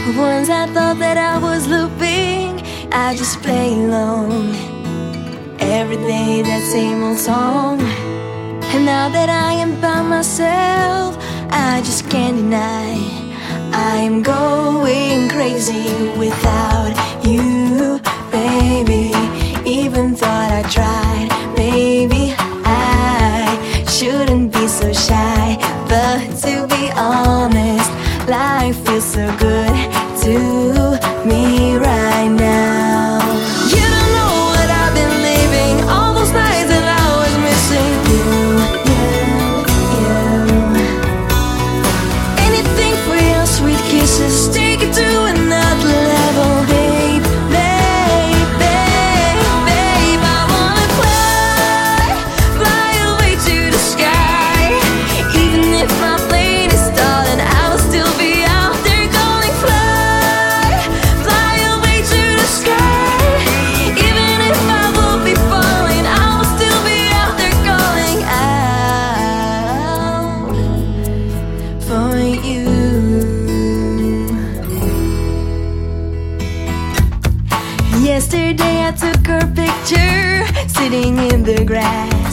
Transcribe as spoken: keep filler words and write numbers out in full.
Once I thought that I was looping, I just play along every day, that same old song. And now that I am by myself, I just can't deny I am going crazy without you, baby. Even thought I tried, baby, I shouldn't be so shy. But to be honest, life feels so good to me right now. You don't know what I've been living, all those nights that I was missing you, you, you. Anything for your sweet kisses, take it to another level, babe, babe, babe, babe. I wanna fly, fly away to the sky. Even if my plane is stalling, I will still be out there going fly, fly away to the sky. Even if I will be falling, I will still be out there going out for you. Yesterday I took her picture sitting in the grass.